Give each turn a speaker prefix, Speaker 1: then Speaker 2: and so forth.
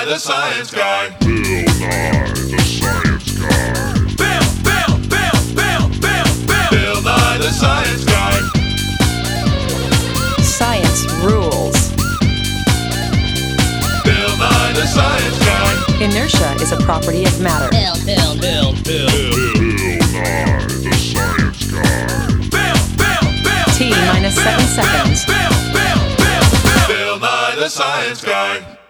Speaker 1: Nye the Science Guy.
Speaker 2: Bill Nye the Science Guy.
Speaker 1: Bill Nye the Science Guy.
Speaker 3: Science rules.
Speaker 1: Bill Nye the Science Guy.
Speaker 3: Inertia is a property of matter.
Speaker 2: Bill Nye the Science Guy.
Speaker 3: T minus 7 seconds.
Speaker 1: Bill Nye the Science Guy.